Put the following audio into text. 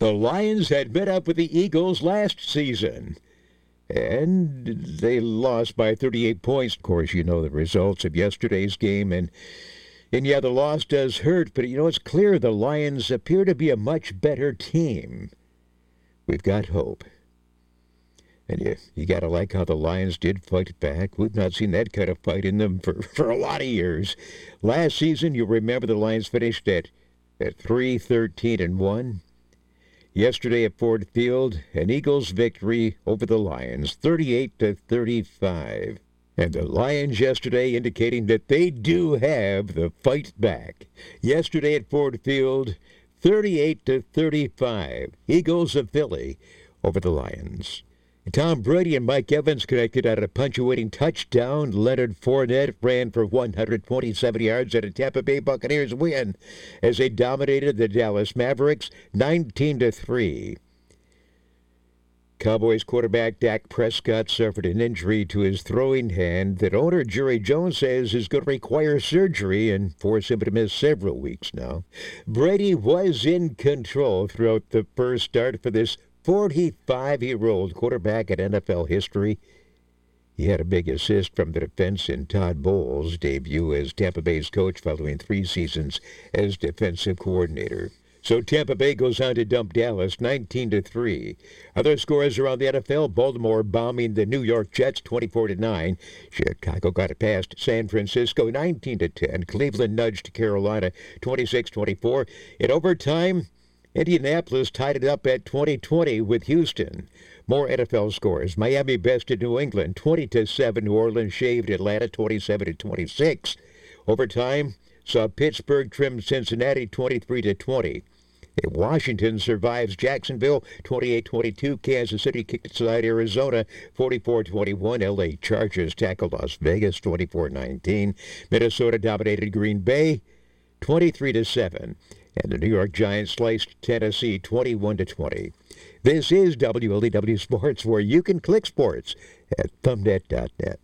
The Lions had met up with the Eagles last season, and they lost by 38 points. Of course, you know the results of yesterday's game, and yeah, the loss does hurt, but it's clear the Lions appear to be a much better team. We've got hope. And you got to like how the Lions did fight back. We've not seen that kind of fight in them for a lot of years. Last season, you remember the Lions finished at 3-13-1. Yesterday at Ford Field, an Eagles victory over the Lions, 38-35. And the Lions yesterday indicating that they do have the fight back. Yesterday at Ford Field, 38-35. Eagles of Philly over the Lions. Tom Brady and Mike Evans connected on a punctuating touchdown. Leonard Fournette ran for 127 yards and a Tampa Bay Buccaneers win as they dominated the Dallas Mavericks 19-3. Cowboys quarterback Dak Prescott suffered an injury to his throwing hand that owner Jerry Jones says is going to require surgery and force him to miss several weeks now. Brady was in control throughout the first start for this 45-year-old quarterback in NFL history. He had a big assist from the defense in Todd Bowles' debut as Tampa Bay's coach following 3 seasons as defensive coordinator. So Tampa Bay goes on to dump Dallas 19-3. Other scores around the NFL: Baltimore bombing the New York Jets 24-9. Chicago got it past San Francisco 19-10. Cleveland nudged Carolina 26-24. In overtime, Indianapolis tied it up at 20-20 with Houston. More NFL scores: Miami bested New England 20-7. New Orleans shaved Atlanta 27-26. Overtime saw Pittsburgh trim Cincinnati 23-20. Washington survives Jacksonville 28-22. Kansas City kicked aside Arizona 44-21. L.A. Chargers tackled Las Vegas 24-19. Minnesota dominated Green Bay 23-7. And the New York Giants sliced Tennessee 21-20. This is WLEW Sports, where you can click sports at thumbnet.net.